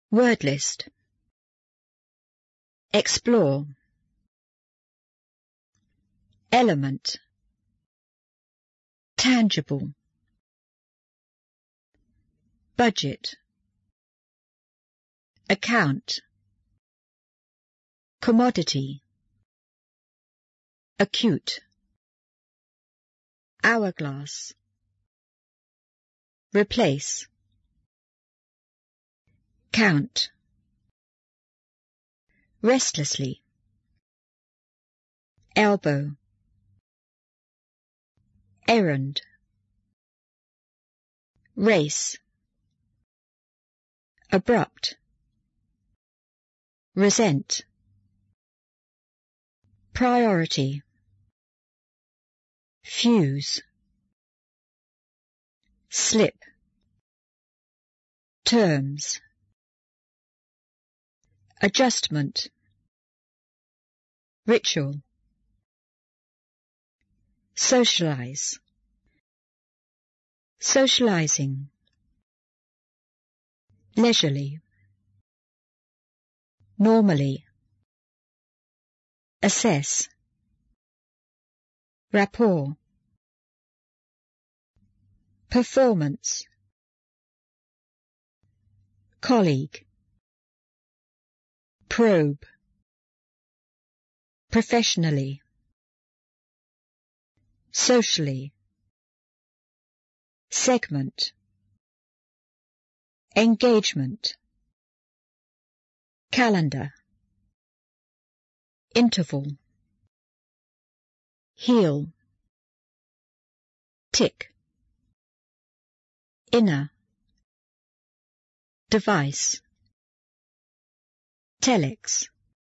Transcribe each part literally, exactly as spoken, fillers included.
Word list. Explore. Element. Tangible. Budget. Account. Commodity. Acute. Hourglass. Replace. Count. Restlessly. Elbow. Errand. Race. Abrupt. Resent. Priority. Fuse. Slip. Terms. Adjustment. Ritual. Socialize. Socializing. Leisurely. Normally. Assess. Rapport. Performance. Colleague. Probe. Professionally. Socially. Segment. Engagement. Calendar. Interval. Heel. Tick. Inner. Device. Telex.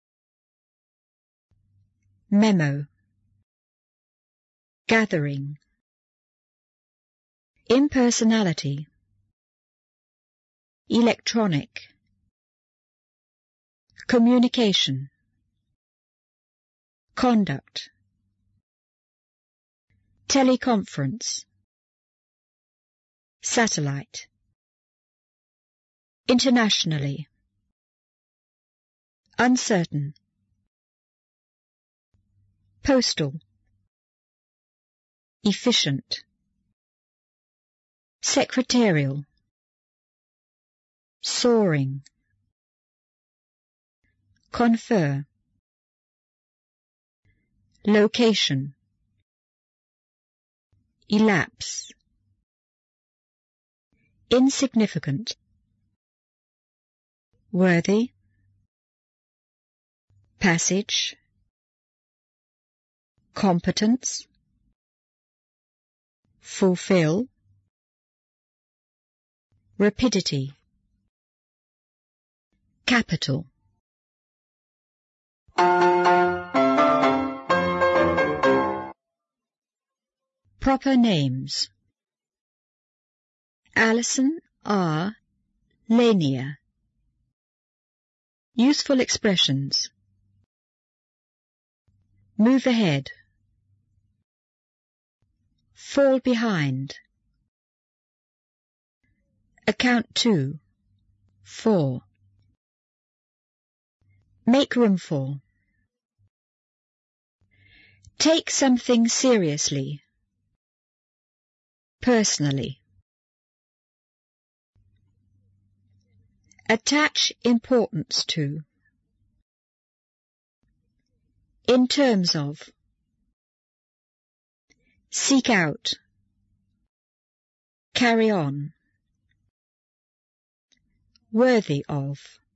Memo. Gathering. Impersonality. Electronic. Communication. Conduct. Teleconference. Satellite. Internationally. Uncertain. Postal. Efficient. Secretarial. Soaring. Confer. Location. Elapse. Insignificant. Worthy. Passage. Competence. Fulfill. Rapidity. Capital. Proper names. Alison R. Lanier. Useful expressions. Move ahead. Fall behind. Account to. For. Make room for. Take something seriously. Personally. Attach importance to. In terms of. Seek out. Carry on. Worthy of.